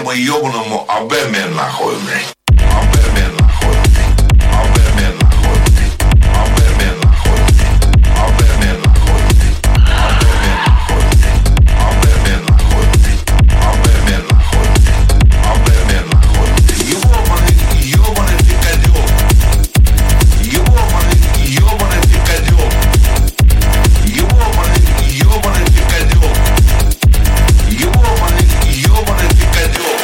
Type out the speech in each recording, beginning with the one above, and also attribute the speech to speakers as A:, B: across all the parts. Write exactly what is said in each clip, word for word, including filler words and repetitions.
A: этому ебаному АБМе нахуй, блядь. АБМе нахуй, блядь. АБМе нахуй, блядь. АБМе нахуй, блядь. АБМе нахуй, блядь. АБМе нахуй, блядь. АБМе нахуй, блядь. АБМе нахуй, блядь. Ебаный, ебаный ты козёл. Ебаный, ебаный ты козёл. Ебаный, ебаный ты козёл. Ебаный, ебаный ты козёл.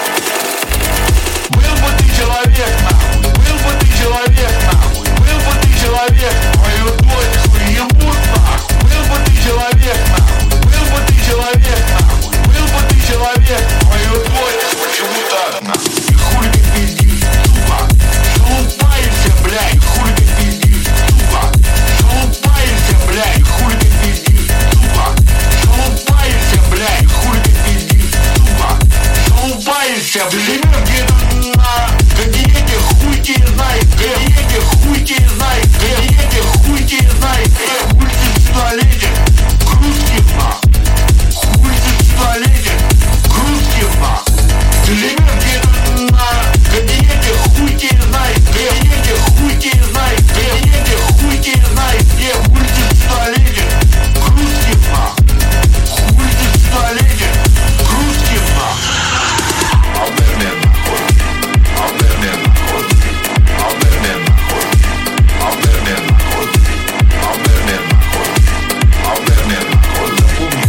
A: Был бы ты человек, нахуй. Был бы ты человек, нахуй. Был бы ты человек, мою дочку ебут, нахуй. Был бы ты человек, нахуй. Был бы ты человек, нахуй. Был бы ты человек, мою дочку. Почему так, нахуй? И хуй ты пиздишь, сука. Шелупаешься, блядь, и хуй ты пиздишь, сука. Шелупаешься, блядь, и хуй ты пиздишь, сука. Шелупаешься, блядь, и хуй ты пиздишь, сука. Шелупаешься, блядь, где-то на континенте хуй тебе знает, континенте хуй тебе знает, континенте хуй тебе знает, э, хуй ты сюда лезет, Грузкин, нахуй. Хуй ты сюда лезет, Грузкин, нахуй. Элемент где-то на континенте хуй тебе знает, континенте хуй тебе знает, континенте хуй тебе знает, где хуй ты сюда лезет, Грузкин, нахуй. Хуй ты сюда лезет, Грузкин, нахуй. АБМе нахуй, АБМе нахуй, АБМе нахуй, АБМе нахуй, АБМе нахуй, АБМе нахуй. Запомни,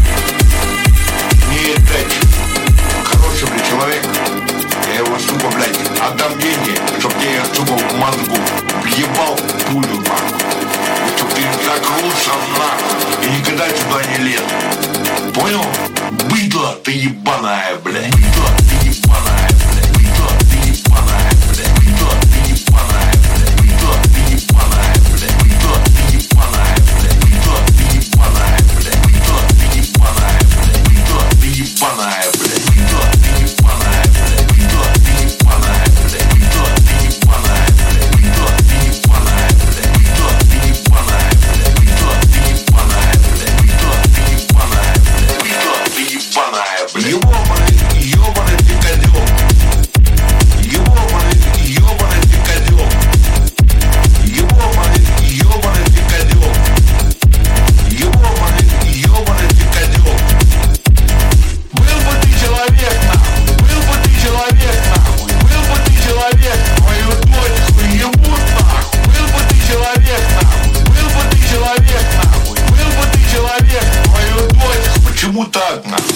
A: не дать. Хороший, блядь, человек. Я его, сука, блядь, отдам деньги, чтоб тебе, сука, в мозгу въебал пулю, нахуй. И чтоб ты закрылся, нахуй, и никогда сюда не лез. Понял? Быдло ты ебаная, блядь. Быдло ты ебаная, блядь. Быдло ты ебаная, блядь. Быдло ты ебаная, блядь. Быдло ты ебаная, блядь. Быдло ты ебаная, блядь. Быдло ты ебаная, блядь. Быдло ты ебаная, блядь. Быдло ты ебаная, блядь. Быдло ты ебаная, блядь. Быдло ты ебаная, блядь. Быдло ты ебаная, блядь. Быдло ты ебаная, блядь. Быдло ты ебаная, блядь. Быдло ты ебаная, блядь. Быдло ты ебаная, блядь. Быдло ты ебаная, блядь. Ебаный, ебаный ты козёл. Ебаный, ебаный ты козёл. Ебаный, ебаный ты козёл. Ебаный, ебаный ты козёл. Был бы ты человек, нахуй. Был бы ты человек, нахуй. Был бы ты человек, мою дочку ебут, нахуй. Был бы ты человек, нахуй. Был бы ты человек, нахуй. Был бы ты человек, мою дочку. Почему так, нахуй?